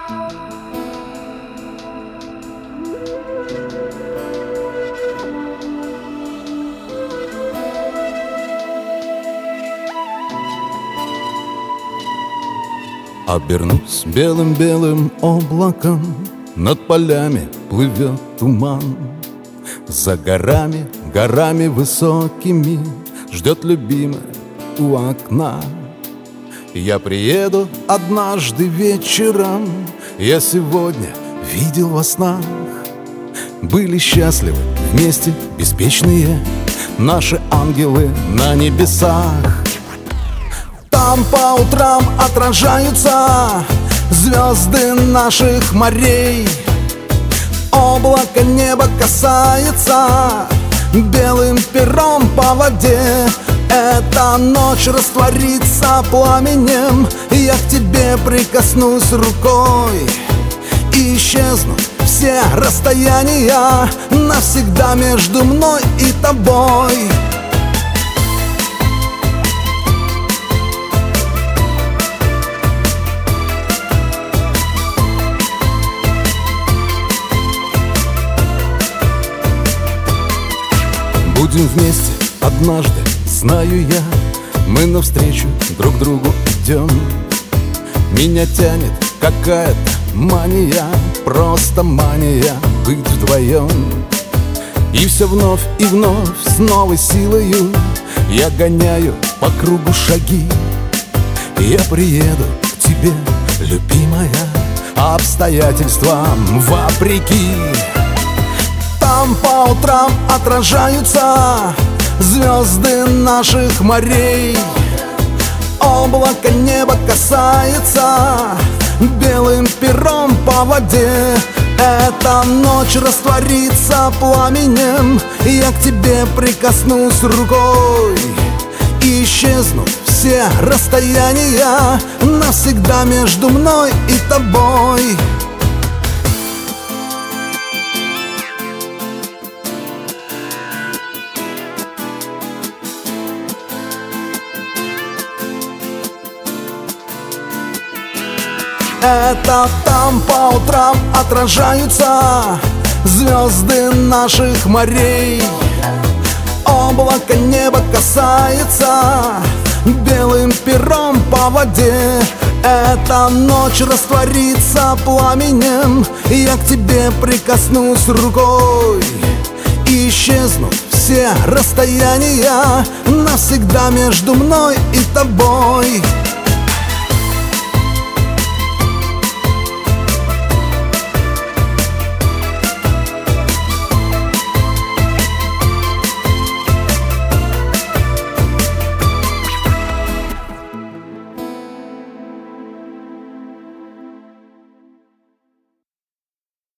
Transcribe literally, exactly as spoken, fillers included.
Обернусь белым-белым облаком, над полями плывет туман. За горами, горами высокими ждет любимая у окна. Я приеду однажды вечером, я сегодня видел во снах. Были счастливы вместе беспечные наши ангелы на небесах. Там по утрам отражаются звезды наших морей. Облако неба касается белым пером по воде. Эта ночь растворится пламенем, я к тебе прикоснусь рукой, и исчезнут все расстояния навсегда между мной и тобой. Будем вместе однажды, знаю я, мы навстречу друг другу идем. Меня тянет какая-то мания, просто мания быть вдвоем. И все вновь и вновь с новой силою я гоняю по кругу шаги. Я приеду к тебе, любимая, обстоятельствам вопреки. Там по утрам отражаются звезды наших морей. Облако неба касается белым пером по воде. Эта ночь растворится пламенем, я к тебе прикоснусь рукой, и исчезнут все расстояния навсегда между мной и тобой. Это там по утрам отражаются звезды наших морей. Облако неба касается белым пером по воде. Эта ночь растворится пламенем, я к тебе прикоснусь рукой, и исчезнут все расстояния навсегда между мной и тобой.